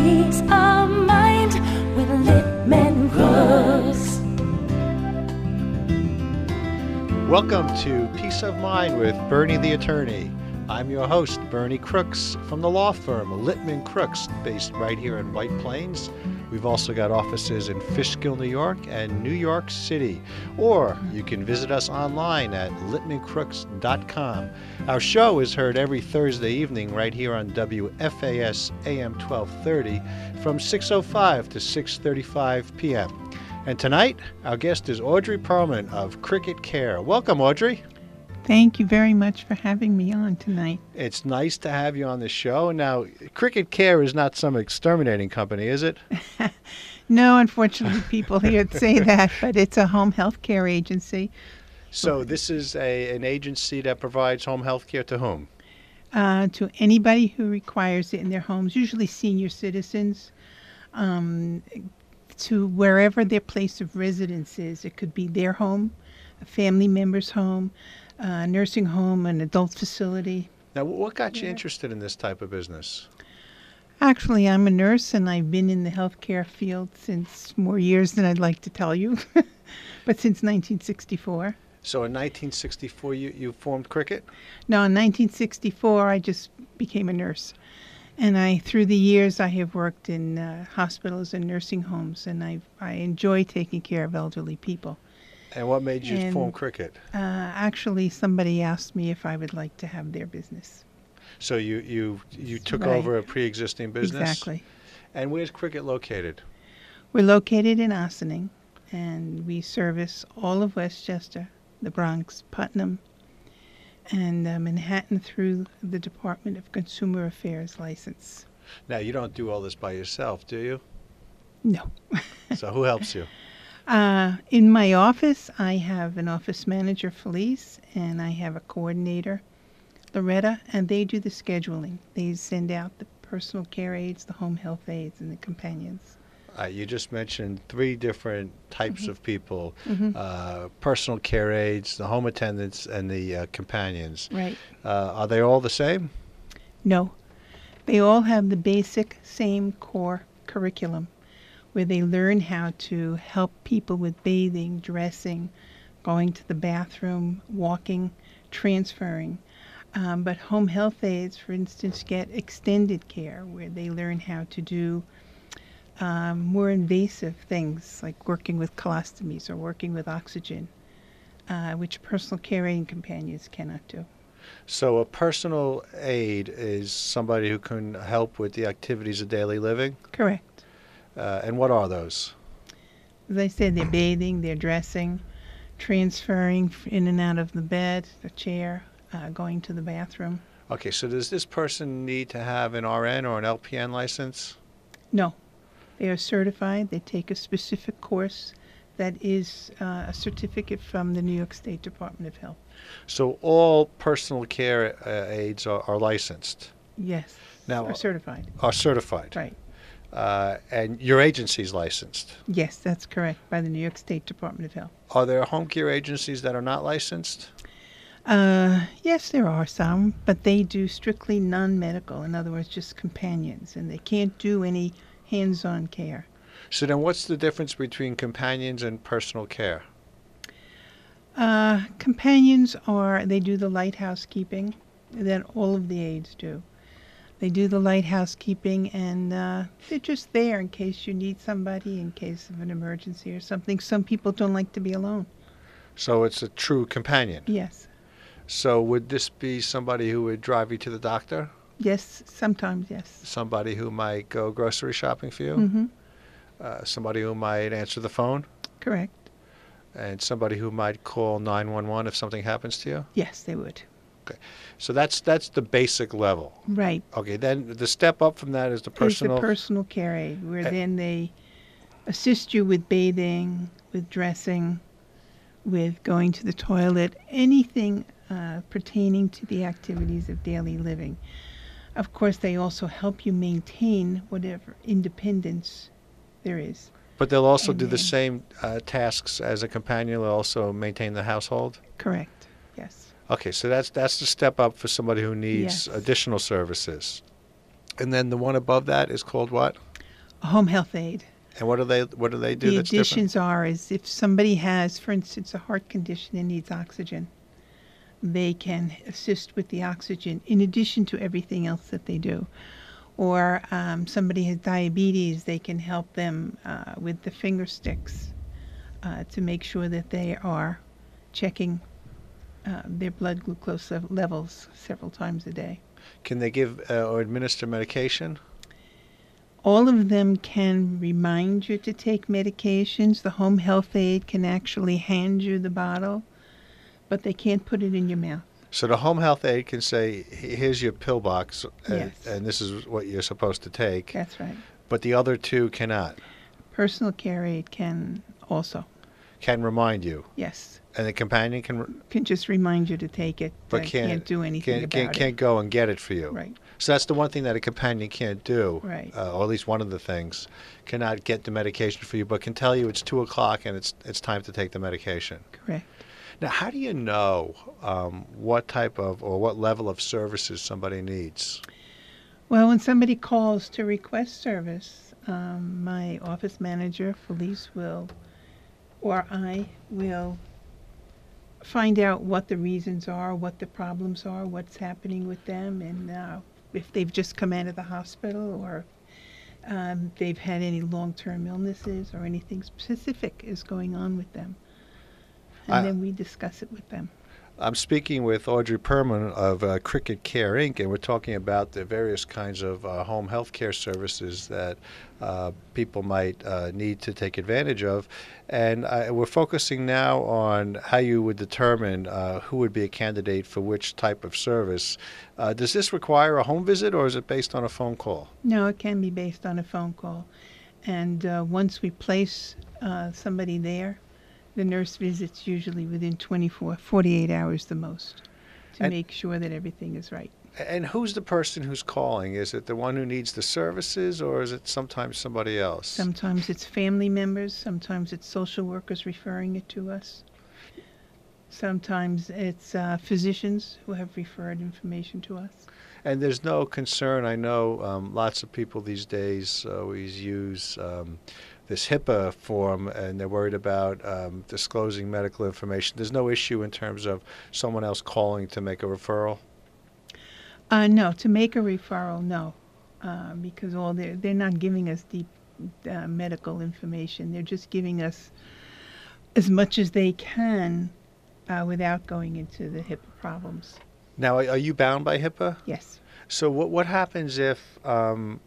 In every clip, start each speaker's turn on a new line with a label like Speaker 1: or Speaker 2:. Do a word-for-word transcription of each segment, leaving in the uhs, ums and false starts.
Speaker 1: Peace of Mind with Littman Crooks.
Speaker 2: Welcome to Peace of Mind with Bernie the Attorney. I'm your host, Bernie Crooks, from the law firm Littman Crooks, based right here in White Plains. We've also got offices in Fishkill, New York, and New York City. Or you can visit us online at littman crooks dot com. Our show is heard every Thursday evening right here on W F A S A M twelve thirty from six oh five to six thirty-five p.m. And tonight, our guest is Audrey Perlman of Cricket Care. Welcome, Audrey.
Speaker 3: Thank you very much for having me on tonight.
Speaker 2: It's nice to have you on the show. Now, Cricket Care is not some exterminating company, is it?
Speaker 3: No, unfortunately, people here say that, but it's a home health care agency.
Speaker 2: So this is a an agency that provides home health care to whom?
Speaker 3: Uh, to anybody who requires it in their homes, usually senior citizens, um, to wherever their place of residence is. It could be their home, a family member's home, a nursing home, an adult facility.
Speaker 2: Now, what got you
Speaker 3: Yeah.
Speaker 2: interested in this type of business?
Speaker 3: Actually, I'm a nurse, and I've been in the healthcare field since more years than I'd like to tell you, but since nineteen sixty-four.
Speaker 2: So in nineteen sixty-four, you, you formed Cricket?
Speaker 3: No, in nineteen sixty-four, I just became a nurse. And I, through the years, I have worked in uh, hospitals and nursing homes, and I I enjoy taking care of elderly people.
Speaker 2: And what made you
Speaker 3: And,
Speaker 2: form Cricket?
Speaker 3: Uh, actually, somebody asked me if I would like to have their business.
Speaker 2: So you, you, you took
Speaker 3: Right.
Speaker 2: over a pre-existing business?
Speaker 3: Exactly.
Speaker 2: And where's Cricket located?
Speaker 3: We're located in Ossining, and we service all of Westchester, the Bronx, Putnam, and uh, Manhattan through the Department of Consumer Affairs license.
Speaker 2: Now, you don't do all this by yourself, do you?
Speaker 3: No.
Speaker 2: So who helps you?
Speaker 3: Uh, in my office, I have an office manager, Felice, and I have a coordinator, Loretta, and they do the scheduling. They send out the personal care aides, the home health aides, and the companions.
Speaker 2: Uh, you just mentioned three different types
Speaker 3: Mhm.
Speaker 2: of people,
Speaker 3: Mhm.
Speaker 2: uh, personal care aides, the home attendants, and the uh, companions.
Speaker 3: Right.
Speaker 2: Uh, are they all the same?
Speaker 3: No. They all have the basic same core curriculum where they learn how to help people with bathing, dressing, going to the bathroom, walking, transferring. Um, but home health aides, for instance, get extended care where they learn how to do um, more invasive things like working with colostomies or working with oxygen, uh, which personal care aid and companions cannot do.
Speaker 2: So a personal aide is somebody who can help with the activities of daily living?
Speaker 3: Correct.
Speaker 2: Uh, and what are those?
Speaker 3: As I said, they're bathing, they're dressing, transferring f- in and out of the bed, the chair, uh, going to the bathroom.
Speaker 2: Okay, so does this person need to have an R N or an L P N license?
Speaker 3: No, they are certified. They take a specific course that is uh, a certificate from the New York State Department of Health.
Speaker 2: So all personal care uh, aides are, are licensed,
Speaker 3: Yes,
Speaker 2: Now-
Speaker 3: are certified.
Speaker 2: are certified.
Speaker 3: Right.
Speaker 2: Uh, and your agency's licensed.
Speaker 3: Yes, that's correct, by the New York State Department of Health.
Speaker 2: Are there home care agencies that are not licensed?
Speaker 3: Uh, yes, there are some, but they do strictly non-medical, in other words, just companions, and they can't do any hands-on care.
Speaker 2: So then what's the difference between companions and personal care?
Speaker 3: Uh, companions are, they do the light housekeeping that all of the aides do. They do the light housekeeping, and uh, they're just there in case you need somebody, in case of an emergency or something. Some people don't like to be alone.
Speaker 2: So it's a true companion.
Speaker 3: Yes.
Speaker 2: So would this be somebody who would drive you to the doctor?
Speaker 3: Yes, sometimes, yes.
Speaker 2: Somebody who might go grocery shopping for you?
Speaker 3: Mm-hmm.
Speaker 2: Uh, somebody who might answer the phone?
Speaker 3: Correct.
Speaker 2: And somebody who might call nine one one if something happens to you?
Speaker 3: Yes, they would.
Speaker 2: So that's that's the basic level.
Speaker 3: Right.
Speaker 2: Okay, then the step up from that is the personal.
Speaker 3: Is the personal care aid, where
Speaker 2: Uh,
Speaker 3: then they assist you with bathing, with dressing, with going to the toilet, anything uh, pertaining to the activities of daily living. Of course, they also help you maintain whatever independence there is.
Speaker 2: But they'll also
Speaker 3: And
Speaker 2: do the
Speaker 3: then-
Speaker 2: same uh, tasks as a companion. They'll also maintain the household.
Speaker 3: Correct. Yes.
Speaker 2: Okay, so that's that's the step up for somebody who needs
Speaker 3: Yes.
Speaker 2: additional services. And then the one above that is called what?
Speaker 3: A home health aide.
Speaker 2: And what do they what do they do
Speaker 3: The
Speaker 2: that's different?
Speaker 3: additions are is if somebody has, for instance, a heart condition and needs oxygen, they can assist with the oxygen in addition to everything else that they do. Or um, somebody has diabetes, they can help them uh, with the finger sticks uh, to make sure that they are checking uh, their blood glucose lev- levels several times a day.
Speaker 2: Can they give uh, or administer medication?
Speaker 3: All of them can remind you to take medications. The home health aide can actually hand you the bottle, but they can't put it in your mouth.
Speaker 2: So the home health aide can say, here's your pill box, and,
Speaker 3: Yes.
Speaker 2: and this is what you're supposed to take.
Speaker 3: That's right.
Speaker 2: But the other two cannot,
Speaker 3: Personal care aide can also,
Speaker 2: can remind you.
Speaker 3: yes,
Speaker 2: And the companion can, re-
Speaker 3: can just remind you to take it,
Speaker 2: but
Speaker 3: but
Speaker 2: can't,
Speaker 3: can't do anything
Speaker 2: can't,
Speaker 3: about
Speaker 2: can't,
Speaker 3: it.
Speaker 2: can't go and get it for you.
Speaker 3: Right.
Speaker 2: So that's the one thing that a companion can't do,
Speaker 3: Right.
Speaker 2: uh, or at least one of the things, cannot get the medication for you, but can tell you it's two o'clock and it's it's time to take the medication.
Speaker 3: Correct.
Speaker 2: Now, how do you know um, what type of or what level of services somebody needs?
Speaker 3: Well, when somebody calls to request service, um, my office manager, Felice, will, or I will find out what the reasons are, what the problems are, what's happening with them, and uh, if they've just come out of the hospital or um, they've had any long-term illnesses or anything specific is going on with them. And
Speaker 2: I-
Speaker 3: then we discuss it with them.
Speaker 2: I'm speaking with Audrey Perman of uh, Cricket Care Incorporated, and we're talking about the various kinds of uh, home health care services that uh, people might uh, need to take advantage of. And I, we're focusing now on how you would determine uh, who would be a candidate for which type of service. Uh, does this require a home visit, or is it based on a phone call?
Speaker 3: No, it can be based on a phone call. And uh, once we place uh, somebody there, the nurse visits usually within twenty-four, forty-eight hours the most to
Speaker 2: And-
Speaker 3: make sure that everything is right.
Speaker 2: And who's the person who's calling? Is it the one who needs the services, or is it sometimes somebody else?
Speaker 3: Sometimes it's family members, sometimes it's social workers referring it to us. Sometimes it's uh, physicians who have referred information to us.
Speaker 2: And there's no concern. I know um, lots of people these days always use um, this HIPAA form, and they're worried about um, disclosing medical information. There's no issue in terms of someone else calling to make a referral?
Speaker 3: Uh, no, to make a referral, no, uh, because all they're, they're not giving us deep uh, medical information. They're just giving us as much as they can uh, without going into the HIPAA problems.
Speaker 2: Now, are are you bound by HIPAA?
Speaker 3: Yes.
Speaker 2: So what what happens if um,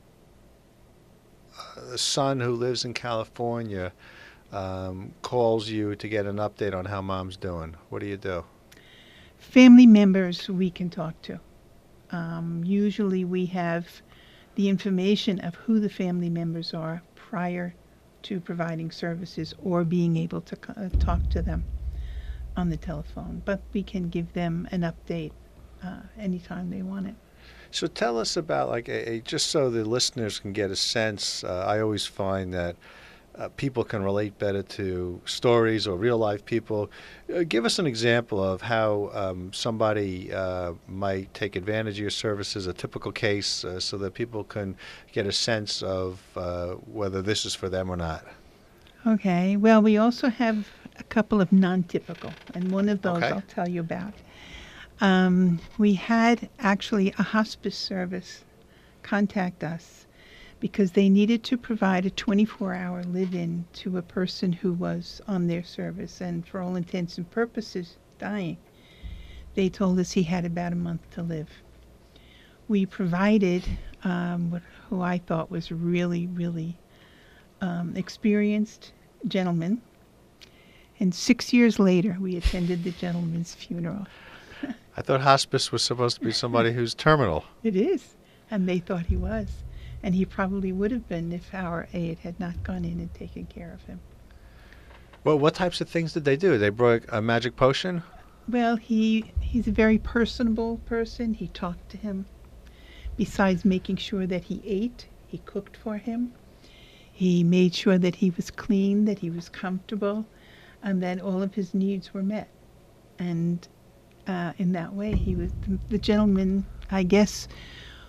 Speaker 2: a son who lives in California um, calls you to get an update on how mom's doing? What do you do?
Speaker 3: Family members we can talk to. Um, usually we have the information of who the family members are prior to providing services or being able to co- uh, talk to them on the telephone. But we can give them an update uh, anytime they want it.
Speaker 2: So tell us about, like, a, a, just so the listeners can get a sense. Uh, I always find that uh, people can relate better to stories or real life people. Uh, give us an example of how um, somebody uh, might take advantage of your services, a typical case, uh, so that people can get a sense of uh, whether this is for them or not.
Speaker 3: Okay. Well, we also have a couple of non-typical, and one of those
Speaker 2: Okay.
Speaker 3: I'll tell you about. Um, we had actually a hospice service contact us because they needed to provide a twenty-four hour live-in to a person who was on their service and for all intents and purposes dying. They told us he had about a month to live. We provided um, what, who I thought was really, really um, experienced gentleman. And six years later, we attended the gentleman's funeral.
Speaker 2: I thought hospice was supposed to be somebody who's terminal.
Speaker 3: It is. And they thought he was. And he probably would have been if our aide had not gone in and taken care of him.
Speaker 2: Well, what types of things did they do? They brought a magic potion?
Speaker 3: Well, he he's a very personable person. He talked to him. Besides making sure that he ate, he cooked for him. He made sure that he was clean, that he was comfortable, and that all of his needs were met. And uh, in that way, he was the, the gentleman, I guess,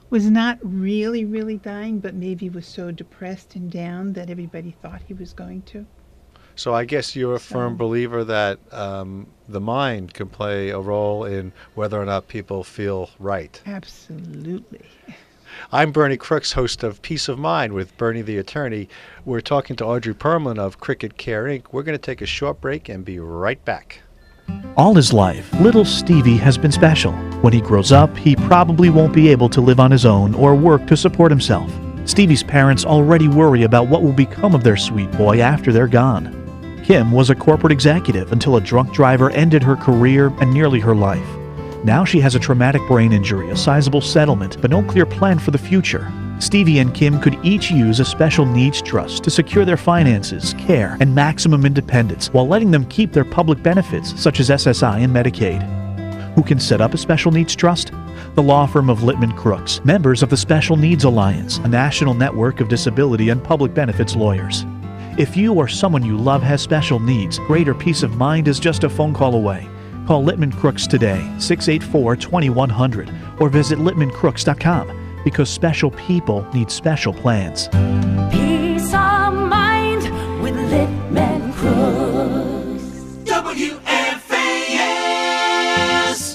Speaker 3: was not really, really dying, but maybe was so depressed and down that everybody thought he was going to.
Speaker 2: So I guess you're a
Speaker 3: So-
Speaker 2: firm believer that um, the mind can play a role in whether or not people feel right.
Speaker 3: Absolutely.
Speaker 2: I'm Bernie Crooks, host of Peace of Mind with Bernie the Attorney. We're talking to Audrey Perlman of Cricket Care, Incorporated. We're going to take a short break and be right back.
Speaker 4: All his life, little Stevie has been special. When he grows up, he probably won't be able to live on his own or work to support himself. Stevie's parents already worry about what will become of their sweet boy after they're gone. Kim was a corporate executive until a drunk driver ended her career and nearly her life. Now she has a traumatic brain injury, a sizable settlement, but no clear plan for the future. Stevie and Kim could each use a special needs trust to secure their finances, care, and maximum independence while letting them keep their public benefits such as S S I and Medicaid. Who can set up a special needs trust? The law firm of Littman Crooks, members of the Special Needs Alliance, a national network of disability and public benefits lawyers. If you or someone you love has special needs, greater peace of mind is just a phone call away. Call Littman Crooks today, six eight four, two one zero zero, or visit littman crooks dot com, because special people need special plans.
Speaker 1: Peace of mind with Littman Crooks.
Speaker 5: W F A S.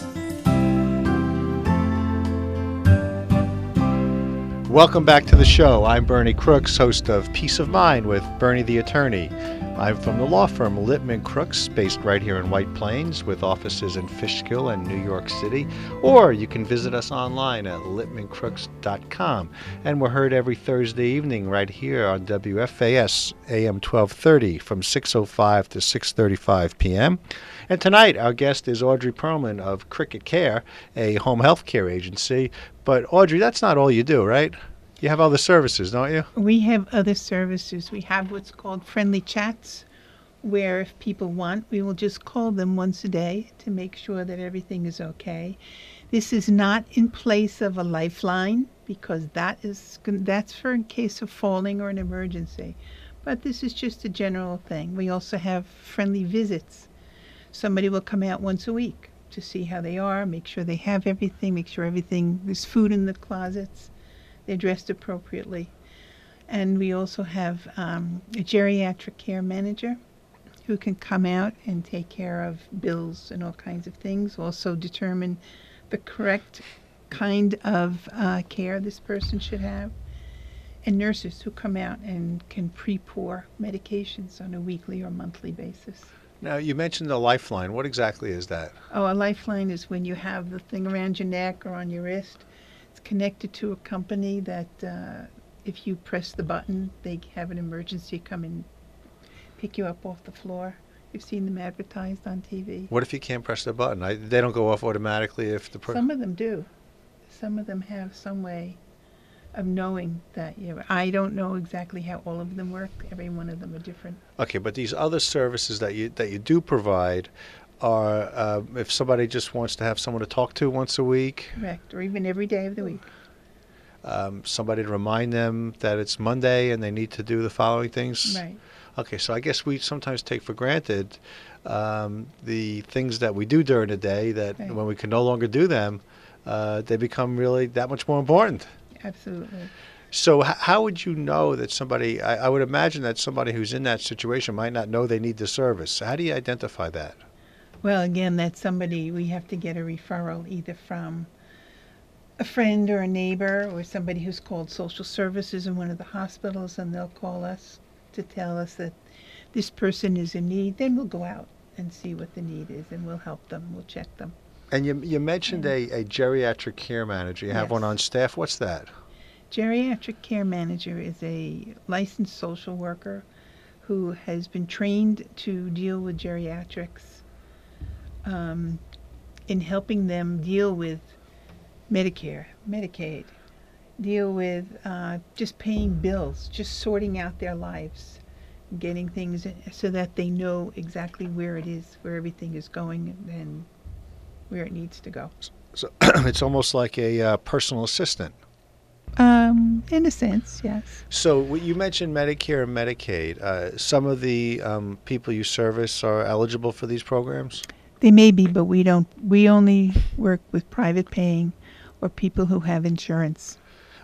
Speaker 2: Welcome back to the show. I'm Bernie Crooks, host of Peace of Mind with Bernie the Attorney. I'm from the law firm Littman Crooks, based right here in White Plains, with offices in Fishkill and New York City. Or you can visit us online at littman crooks dot com. And we're heard every Thursday evening right here on W F A S A M twelve thirty from six oh five to six thirty-five p.m. And tonight our guest is Audrey Perlman of Cricket Care, a home health care agency. But Audrey, that's not all you do, right? You have other services, don't you?
Speaker 3: We have other services. We have what's called friendly chats, where if people want, we will just call them once a day to make sure that everything is okay. This is not in place of a lifeline, because that is that's for in case of falling or an emergency. But this is just a general thing. We also have friendly visits. Somebody will come out once a week to see how they are, make sure they have everything, make sure everything, there's food in the closets, they're dressed appropriately. And we also have um, a geriatric care manager who can come out and take care of bills and all kinds of things, also determine the correct kind of uh, care this person should have, and nurses who come out and can pre-pour medications on a weekly or monthly basis.
Speaker 2: Now, you mentioned the lifeline. What exactly is that?
Speaker 3: Oh, a lifeline is when you have the thing around your neck or on your wrist. It's connected to a company that uh, if you press the button, they have an emergency come and pick you up off the floor. You've seen them advertised on T V.
Speaker 2: What if you can't press the button? I, they don't go off automatically if the... Per-
Speaker 3: Some of them do. Some of them have some way of knowing that you. I don't know exactly how all of them work. Every one of them are different.
Speaker 2: Okay, but these other services that you that you do provide are, uh, if somebody just wants to have someone to talk to once a week,
Speaker 3: Correct. Or even every day of the week.
Speaker 2: um, somebody to remind them that it's Monday and they need to do the following things.
Speaker 3: Right.
Speaker 2: Okay, so I guess we sometimes take for granted um, the things that we do during the day that
Speaker 3: Right.
Speaker 2: when we can no longer do them, uh, they become really that much more important.
Speaker 3: Absolutely.
Speaker 2: So h- how would you know that somebody, I, I would imagine that somebody who's in that situation might not know they need the service. So how do you identify that?
Speaker 3: Well, again, that's somebody, we have to get a referral either from a friend or a neighbor or somebody who's called social services in one of the hospitals, and they'll call us to tell us that this person is in need. Then we'll go out and see what the need is, and we'll help them. We'll check them.
Speaker 2: And you, you mentioned a, a geriatric care manager. You have
Speaker 3: Yes.
Speaker 2: one on staff. What's that?
Speaker 3: Geriatric care manager is a licensed social worker who has been trained to deal with geriatrics um, in helping them deal with Medicare, Medicaid, deal with uh, just paying bills, just sorting out their lives, getting things so that they know exactly where it is, where everything is going, and where it needs to go.
Speaker 2: So it's almost like a uh, personal assistant.
Speaker 3: Um, in a sense, yes.
Speaker 2: So what you mentioned Medicare and Medicaid. Uh, some of the um, people you service are eligible for these programs?
Speaker 3: They may be, but we don't. We only work with private paying or people who have insurance.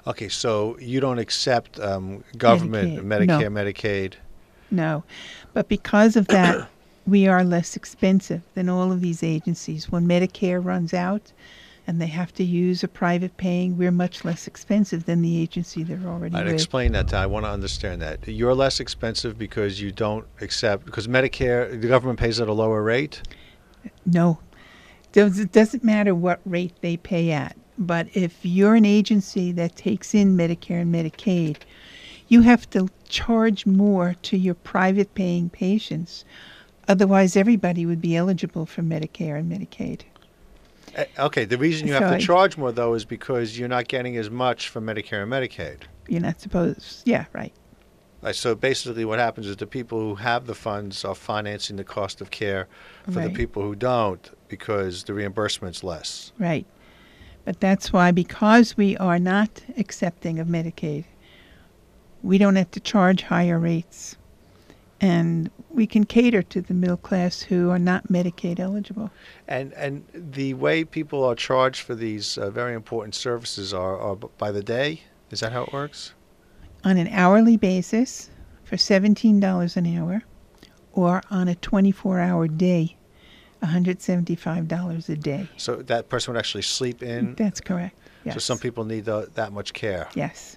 Speaker 2: Okay, so you don't accept um, government,
Speaker 3: Medicaid, no.
Speaker 2: Medicare, Medicaid.
Speaker 3: No. But because of that, we are less expensive than all of these agencies. When Medicare runs out and they have to use a private paying, we're much less expensive than the agency they're already
Speaker 2: I'd
Speaker 3: with.
Speaker 2: explain that. To, I want to understand that. You're less expensive because you don't accept, because Medicare, the government pays at a lower rate?
Speaker 3: No. Does- It doesn't matter what rate they pay at. But if you're an agency that takes in Medicare and Medicaid, you have to charge more to your private paying patients. Otherwise, everybody would be eligible for Medicare and Medicaid.
Speaker 2: Uh, Okay, the reason you have
Speaker 3: So
Speaker 2: to
Speaker 3: I-
Speaker 2: charge more, though, is because you're not getting as much from Medicare and Medicaid.
Speaker 3: You're not supposed, yeah, right.
Speaker 2: Right, so basically what happens is the people who have the funds are financing the cost of care for the
Speaker 3: Right.
Speaker 2: people who don't because the reimbursement's less.
Speaker 3: Right. But that's why, because we are not accepting of Medicaid, we don't have to charge higher rates. And we can cater to the middle class who are not Medicaid eligible.
Speaker 2: And and the way people are charged for these uh, very important services are, are b- by the day? Is that how it works?
Speaker 3: On an hourly basis for seventeen dollars an hour, or on a twenty-four hour day, one hundred seventy-five dollars a day.
Speaker 2: So that person would actually sleep in?
Speaker 3: That's correct. Yes.
Speaker 2: So some people need the, that much care.
Speaker 3: Yes.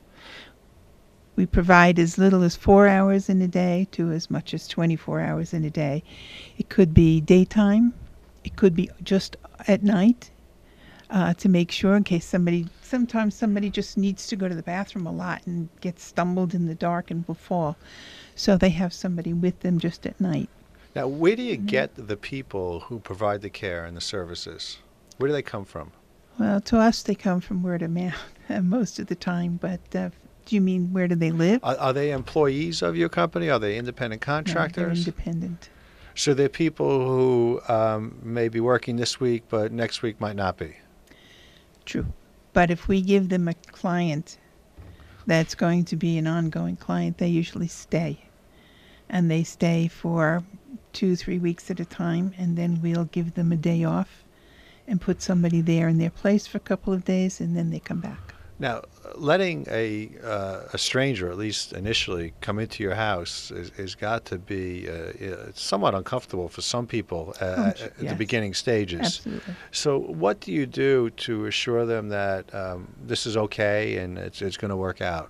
Speaker 3: We provide as little as four hours in a day to as much as twenty-four hours in a day. It could be daytime. It could be just at night uh, to make sure in case somebody, sometimes somebody just needs to go to the bathroom a lot and gets stumbled in the dark and will fall. So they have somebody with them just at night.
Speaker 2: Now, where do you
Speaker 3: Mm-hmm.
Speaker 2: get the people who provide the care and the services? Where do they come from?
Speaker 3: Well, to us, they come from word of mouth most of the time. But uh, do you mean where do they live?
Speaker 2: Are, are they employees of your company? Are they independent
Speaker 3: No, they're
Speaker 2: contractors?
Speaker 3: independent.
Speaker 2: So they're people who um, may be working this week, but next week might not be.
Speaker 3: True. But if we give them a client that's going to be an ongoing client, they usually stay. And they stay for two, three weeks at a time, and then we'll give them a day off and put somebody there in their place for a couple of days, and then they come back.
Speaker 2: Now, letting a uh, a stranger, at least initially, come into your house is, is got to be uh, uh, somewhat uncomfortable for some people uh,
Speaker 3: Oh,
Speaker 2: at
Speaker 3: sure,
Speaker 2: the
Speaker 3: yes.
Speaker 2: beginning stages.
Speaker 3: Absolutely.
Speaker 2: So, what do you do to assure them that um, this is okay and it's it's going to work out?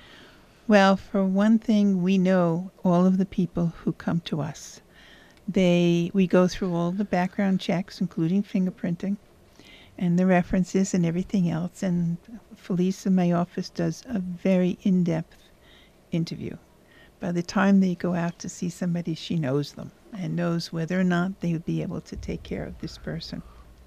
Speaker 3: Well, for one thing, we know all of the people who come to us. They, we go through all the background checks, including fingerprinting, and the references and everything else. And Felice in my office does a very in-depth interview. By the time they go out to see somebody, she knows them and knows whether or not they would be able to take care of this person.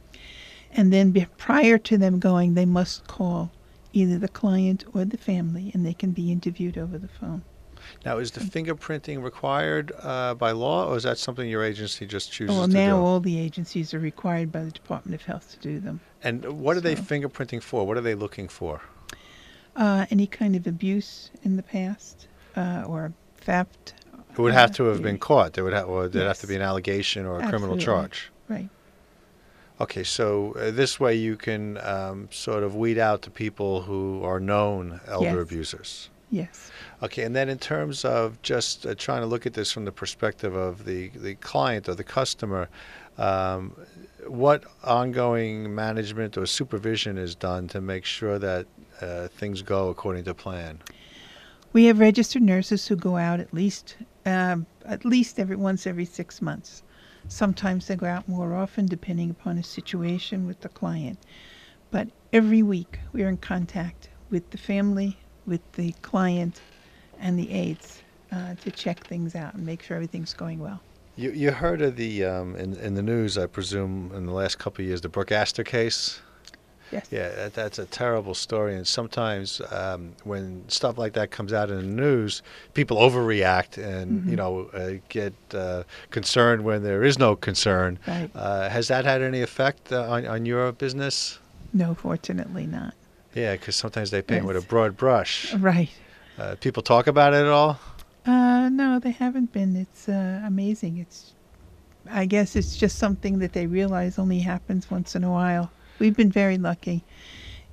Speaker 3: And then be, prior to them going, they must call either the client or the family, and they can be interviewed over the phone.
Speaker 2: Now, is the fingerprinting required uh, by law, or is that something your agency just chooses
Speaker 3: Well,
Speaker 2: to
Speaker 3: now
Speaker 2: do?
Speaker 3: all the agencies are required by the Department of Health to do them.
Speaker 2: And what are they
Speaker 3: so-
Speaker 2: fingerprinting for? What are they looking for?
Speaker 3: Uh, any kind of abuse in the past uh, or theft.
Speaker 2: It would have
Speaker 3: uh,
Speaker 2: to have been
Speaker 3: yeah.
Speaker 2: caught. There would have, or there'd have to
Speaker 3: Yes.
Speaker 2: be an allegation or a criminal
Speaker 3: Absolutely.
Speaker 2: charge.
Speaker 3: Right.
Speaker 2: Okay, so uh, this way you can um, sort of weed out the people who are known elder
Speaker 3: Yes.
Speaker 2: abusers.
Speaker 3: Yes.
Speaker 2: Okay, and then in terms of just uh, trying to look at this from the perspective of the, the client or the customer, um, what ongoing management or supervision is done to make sure that uh, things go according to plan?
Speaker 3: We have registered nurses who go out at least um, at least every once every six months. Sometimes they go out more often, depending upon a situation with the client. But every week we are in contact with the family, with the client, and the aides uh, to check things out and make sure everything's going well.
Speaker 2: You you heard of the um, in in the news, I presume, in the last couple of years, the Brooke Astor case.
Speaker 3: Yes.
Speaker 2: Yeah, that, that's a terrible story, and sometimes um, when stuff like that comes out in the news, people overreact and
Speaker 3: Mhm.
Speaker 2: you know uh, get uh, concerned when there is no concern.
Speaker 3: Right.
Speaker 2: Uh, has that had any effect uh, on on your business?
Speaker 3: No, fortunately not.
Speaker 2: Yeah, because sometimes they paint with a
Speaker 3: Yes.
Speaker 2: broad brush.
Speaker 3: Right.
Speaker 2: Uh, people talk about it at all?
Speaker 3: Uh, no, they haven't been. It's uh, amazing. It's, I guess it's just something that they realize only happens once in a while. We've been very lucky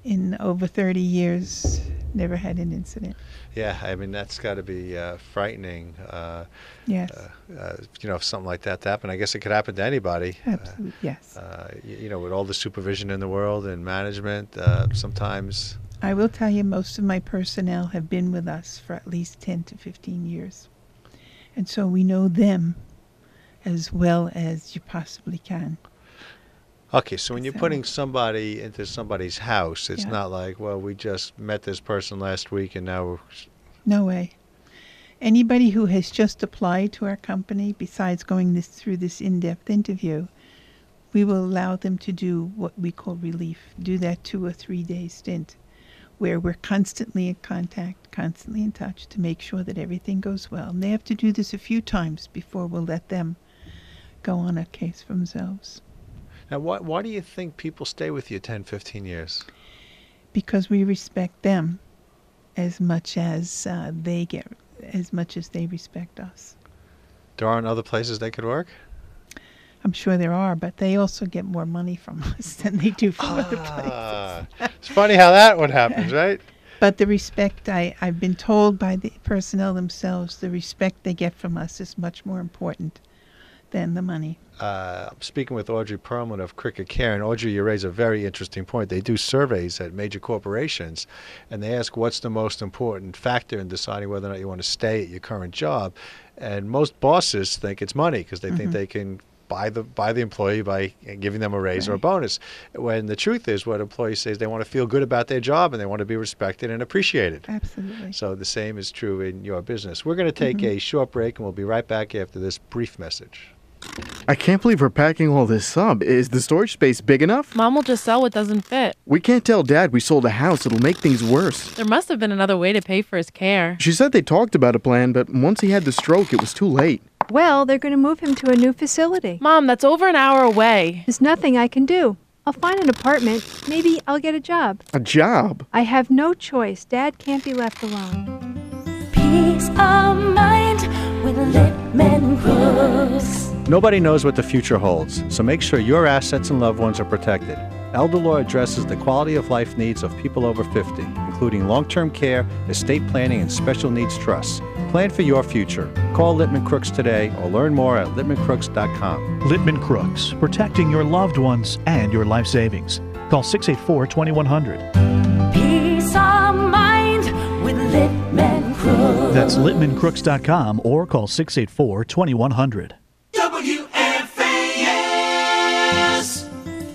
Speaker 3: in over thirty years, never had an incident.
Speaker 2: Yeah, I mean, that's got to be uh, frightening. Uh,
Speaker 3: Yes,
Speaker 2: uh, uh, you know, if something like that happened, I guess it could happen to anybody.
Speaker 3: absolutely. Yes.
Speaker 2: Uh, you, you know, with all the supervision in the world and management, uh, sometimes.
Speaker 3: I will tell you, most of my personnel have been with us for at least ten to fifteen years. And so we know them as well as you possibly can.
Speaker 2: Okay, so when you're
Speaker 3: So-
Speaker 2: putting somebody into somebody's house, it's
Speaker 3: Yeah.
Speaker 2: not like, well, we just met this person last week and now we're.
Speaker 3: No way. Anybody who has just applied to our company, besides going this through this in-depth interview, we will allow them to do what we call relief. Do that two or three day stint where we're constantly in contact, constantly in touch to make sure that everything goes well. And they have to do this a few times before we'll let them go on a case for themselves.
Speaker 2: Now, why, why do you think people stay with you ten, fifteen years?
Speaker 3: Because we respect them as much as uh, they get, as much as they respect us.
Speaker 2: There aren't other places they could work?
Speaker 3: I'm sure there are, but they also get more money from us than they do from other places.
Speaker 2: Ah, it's funny how that one happens, right?
Speaker 3: But the respect, I, I've been told by the personnel themselves, the respect they get from us is much more important than the money.
Speaker 2: Uh, I'm speaking with Audrey Perlman of Cricket Care, and Audrey, you raise a very interesting point. They do surveys at major corporations, and they ask what's the most important factor in deciding whether or not you want to stay at your current job. And most bosses think it's money because they
Speaker 3: Mm-hmm.
Speaker 2: think they can buy the buy the employee by giving them a raise or a
Speaker 3: Right.
Speaker 2: bonus. When the truth is, what employees say is they want to feel good about their job and they want to be respected and appreciated.
Speaker 3: Absolutely.
Speaker 2: So the same is true in your business. We're going to take
Speaker 3: Mm-hmm.
Speaker 2: a short break, and we'll be right back after this brief message.
Speaker 6: I can't believe we're packing all this up. Is the storage space big enough?
Speaker 7: Mom will just sell what doesn't fit.
Speaker 6: We can't tell Dad we sold a house. It'll make things worse.
Speaker 7: There must have been another way to pay for his care.
Speaker 6: She said they talked about a plan, but once he had the stroke, it was too late.
Speaker 8: Well, they're going to move him to a new facility.
Speaker 7: Mom, that's over an hour away.
Speaker 8: There's nothing I can do. I'll find an apartment. Maybe I'll get a job.
Speaker 6: A job?
Speaker 8: I have no choice. Dad can't be left alone.
Speaker 1: Peace of mind with Littman Crooks.
Speaker 2: Nobody knows what the future holds, so make sure your assets and loved ones are protected. Elder Law addresses the quality of life needs of people over fifty, including long-term care, estate planning, and special needs trusts. Plan for your future. Call Littman Crooks today or learn more at littman crooks dot com.
Speaker 4: Littman Crooks, protecting your loved ones and your life savings. Call six eight four, two one zero zero.
Speaker 1: Peace of mind with Littman Crooks.
Speaker 4: That's littman crooks dot com or call six eight four, two one zero zero.
Speaker 5: W F A S.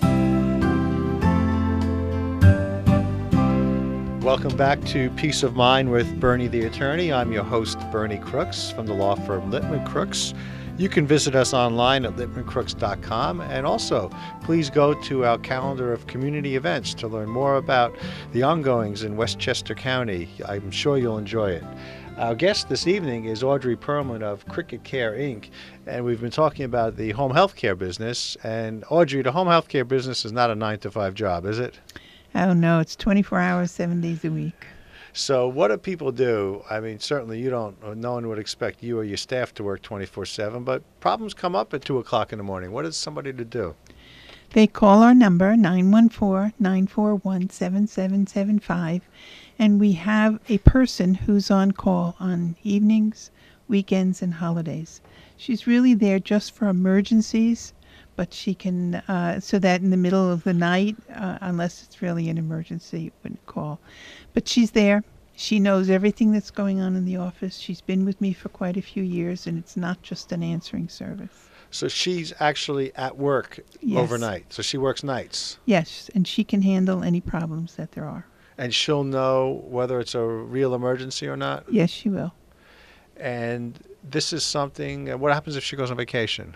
Speaker 2: Welcome back to Peace of Mind with Bernie the Attorney. I'm your host, Bernie Crooks, from the law firm Littman Crooks. You can visit us online at littman crooks dot com, and also please go to our calendar of community events to learn more about the ongoings in Westchester County. I'm sure you'll enjoy it. Our guest this evening is Audrey Perlman of Cricket Care, Incorporated, and we've been talking about the home health care business. And Audrey, the home health care business is not a nine to five job, is it?
Speaker 3: Oh, no, it's twenty-four hours, seven days a week.
Speaker 2: So what do people do? I mean, certainly you don't, no one would expect you or your staff to work twenty-four seven, but problems come up at two o'clock in the morning. What is somebody to do?
Speaker 3: They call our number, nine one four, nine four one, seven seven seven five, and we have a person who's on call on evenings, weekends, and holidays. She's really there just for emergencies, but she can, uh, so that in the middle of the night, uh, unless it's really an emergency, you wouldn't call. But she's there. She knows everything that's going on in the office. She's been with me for quite a few years, and it's not just an answering service.
Speaker 2: So she's actually at work
Speaker 3: Yes.
Speaker 2: overnight. So she works nights.
Speaker 3: Yes, and she can handle any problems that there are.
Speaker 2: And she'll know whether it's a real emergency or not.
Speaker 3: Yes, she will.
Speaker 2: And this is something, uh, what happens if she goes on vacation?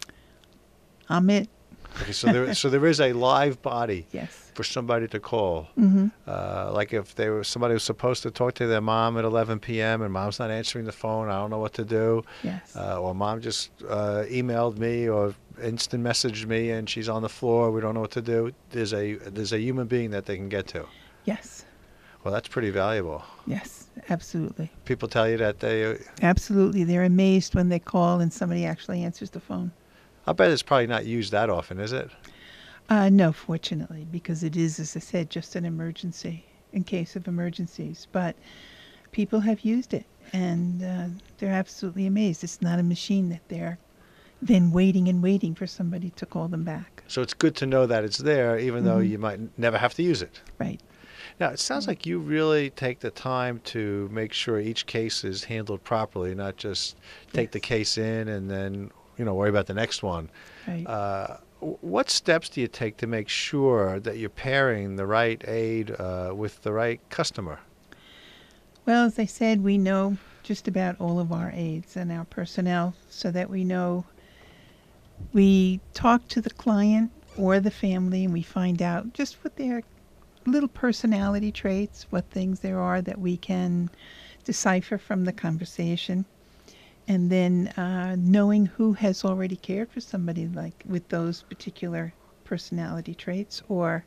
Speaker 3: I'm it.
Speaker 2: Okay, so there, so there is a live body
Speaker 3: Yes.
Speaker 2: for somebody to call.
Speaker 3: Mm-hmm.
Speaker 2: Uh, like if they were somebody was supposed to talk to their mom at eleven p.m. and mom's not answering the phone, I don't know what to do.
Speaker 3: Yes.
Speaker 2: Uh, or mom just uh, emailed me or instant messaged me and she's on the floor. We don't know what to do. There's a there's a human being that they can get to.
Speaker 3: Yes.
Speaker 2: Well, that's pretty valuable.
Speaker 3: Yes. Absolutely.
Speaker 2: People tell you that they.
Speaker 3: Absolutely. They're amazed when they call and somebody actually answers the phone.
Speaker 2: I bet it's probably not used that often, is it?
Speaker 3: Uh, no, fortunately, because it is, as I said, just an emergency in case of emergencies. But people have used it, and uh, they're absolutely amazed. It's not a machine that they're then waiting and waiting for somebody to call them back.
Speaker 2: So it's good to know that it's there, even though
Speaker 3: Mhm.
Speaker 2: you might n- never have to use it.
Speaker 3: Right.
Speaker 2: Now, it sounds like you really take the time to make sure each case is handled properly, not just take the
Speaker 3: Yes.
Speaker 2: case in and then, you know, worry about the next one.
Speaker 3: Right.
Speaker 2: Uh, w- what steps do you take to make sure that you're pairing the right aid uh, with the right customer?
Speaker 3: Well, as I said, we know just about all of our aides and our personnel so that we know we talk to the client or the family and we find out just what their little personality traits, what things there are that we can decipher from the conversation. And then uh, knowing who has already cared for somebody like with those particular personality traits or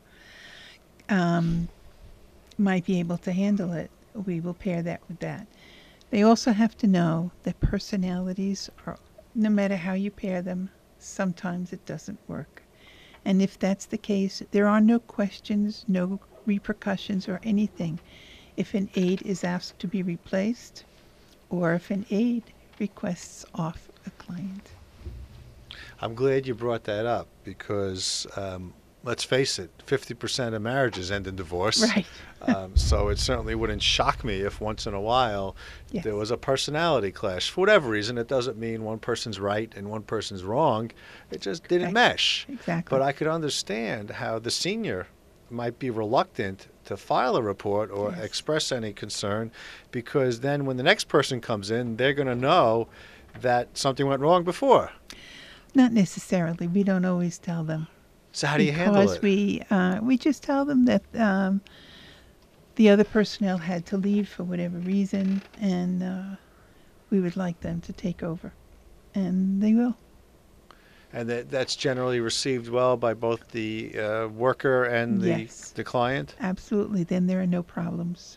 Speaker 3: um, might be able to handle it, we will pair that with that. They also have to know that personalities are, no matter how you pair them, sometimes it doesn't work. And if that's the case, there are no questions, no repercussions or anything if an aide is asked to be replaced or if an aide requests off a client.
Speaker 2: I'm glad you brought that up because, um, let's face it, fifty percent of marriages end in divorce.
Speaker 3: Right.
Speaker 2: um, so it certainly wouldn't shock me if once in a while
Speaker 3: Yes.
Speaker 2: there was a personality clash. For whatever reason, it doesn't mean one person's right and one person's wrong. It just didn't
Speaker 3: Correct.
Speaker 2: mesh.
Speaker 3: Exactly.
Speaker 2: But I could understand how the senior might be reluctant to file a report or
Speaker 3: Yes.
Speaker 2: express any concern because then when the next person comes in, they're going to know that something went wrong before.
Speaker 3: Not necessarily. We don't always tell them.
Speaker 2: So how do you handle
Speaker 3: Because
Speaker 2: it?
Speaker 3: we uh, we just tell them that um, the other personnel had to leave for whatever reason, and uh, we would like them to take over, and they will.
Speaker 2: And that, that's generally received well by both the uh, worker and the,
Speaker 3: Yes.
Speaker 2: the client?
Speaker 3: Absolutely. Then there are no problems,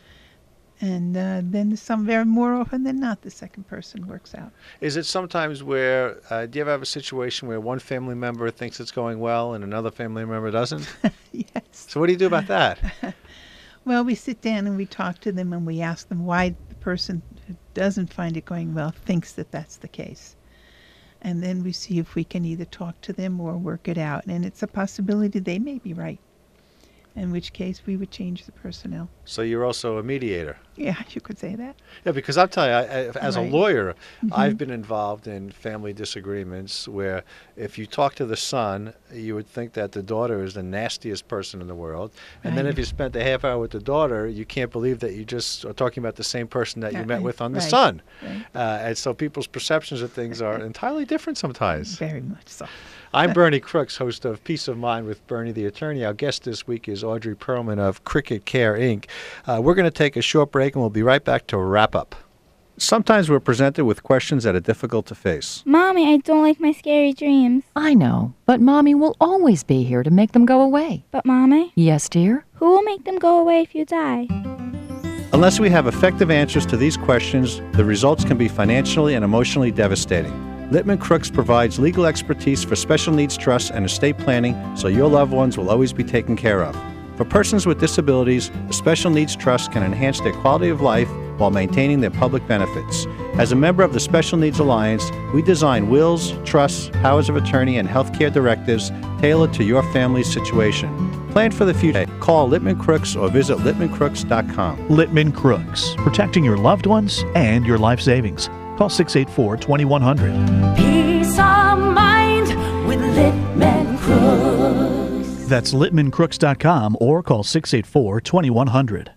Speaker 3: and uh, then some very more often than not, the second person works out.
Speaker 2: Is it sometimes where, uh, do you ever have a situation where one family member thinks it's going well and another family member doesn't?
Speaker 3: Yes.
Speaker 2: So what do you do about that?
Speaker 3: Well, we sit down and we talk to them and we ask them why the person who doesn't find it going well thinks that that's the case. And then we see if we can either talk to them or work it out. And it's a possibility they may be right, in which case we would change the personnel.
Speaker 2: So you're also a mediator.
Speaker 3: Yeah, you could say that.
Speaker 2: Yeah, because I'll tell you, I, I, as
Speaker 3: Right.
Speaker 2: a lawyer,
Speaker 3: Mhm.
Speaker 2: I've been involved in family disagreements where if you talk to the son, you would think that the daughter is the nastiest person in the world. And then
Speaker 3: Right.
Speaker 2: if you spent a half hour with the daughter, you can't believe that you just are talking about the same person that you
Speaker 3: Yeah,
Speaker 2: met
Speaker 3: right,
Speaker 2: with on the
Speaker 3: right,
Speaker 2: son.
Speaker 3: right.
Speaker 2: Uh, and so people's perceptions of things are entirely different sometimes.
Speaker 3: Very much so.
Speaker 2: I'm Bernie Crooks, host of Peace of Mind with Bernie the Attorney. Our guest this week is Audrey Perlman of Cricket Care, Incorporated. Uh, we're going to take a short break, and we'll be right back to wrap up. Sometimes we're presented with questions that are difficult to face.
Speaker 9: Mommy, I don't like my scary dreams.
Speaker 10: I know, but Mommy will always be here to make them go away.
Speaker 9: But Mommy,
Speaker 10: Yes, dear?
Speaker 9: who will make them go away if you die?
Speaker 2: Unless we have effective answers to these questions, the results can be financially and emotionally devastating. Littman Crooks provides legal expertise for special needs trusts and estate planning so your loved ones will always be taken care of. For persons with disabilities, the Special Needs Trust can enhance their quality of life while maintaining their public benefits. As a member of the Special Needs Alliance, we design wills, trusts, powers of attorney, and healthcare directives tailored to your family's situation. Plan for the future. Call Littman Crooks or visit littman crooks dot com.
Speaker 4: Littman Crooks, protecting your loved ones and your life savings. Call six eight four, two one zero zero.
Speaker 1: Peace of mind with Littman Crooks.
Speaker 4: That's littman crooks dot com or call six eight four, two one zero zero.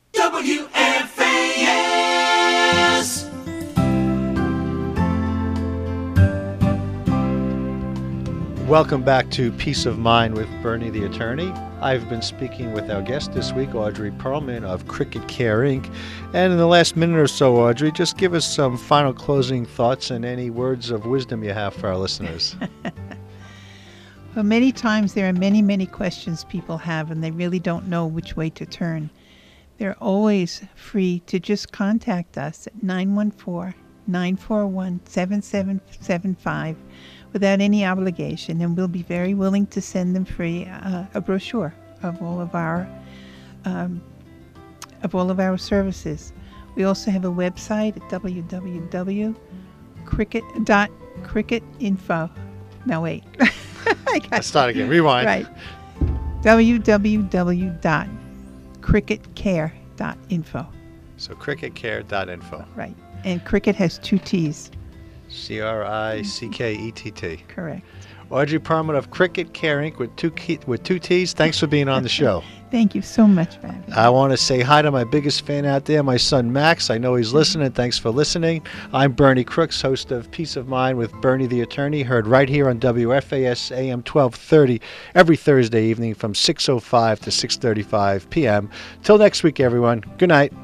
Speaker 5: W F A S.
Speaker 2: Welcome back to Peace of Mind with Bernie the Attorney. I've been speaking with our guest this week, Audrey Perlman of Cricket Care, Incorporated. And in the last minute or so, Audrey, just give us some final closing thoughts and any words of wisdom you have for our listeners.
Speaker 3: Well, many times there are many, many questions people have, and they really don't know which way to turn. They're always free to just contact us at nine one four, nine four one, seven seven seven five without any obligation, and we'll be very willing to send them free uh, a brochure of all of our um, of all of our services. We also have a website at w w w dot cricket dot cricket info. No, wait. I got
Speaker 2: Let's start again. Rewind.
Speaker 3: Right. w w w dot cricket care dot info.
Speaker 2: So cricket care dot info.
Speaker 3: Right. And cricket has two T's.
Speaker 2: C R I C K E T T.
Speaker 3: Correct.
Speaker 2: Audrey Perlman of Cricket Care Incorporated with two key, with two T's. Thanks for being on the show.
Speaker 3: Thank you so much for having me.
Speaker 2: I want to say hi to my biggest fan out there, my son Max. I know he's listening. Thanks for listening. I'm Bernie Crooks, host of Peace of Mind with Bernie the Attorney, heard right here on W F A S A M twelve thirty every Thursday evening from six oh five to six thirty-five p.m. Till next week, everyone. Good night.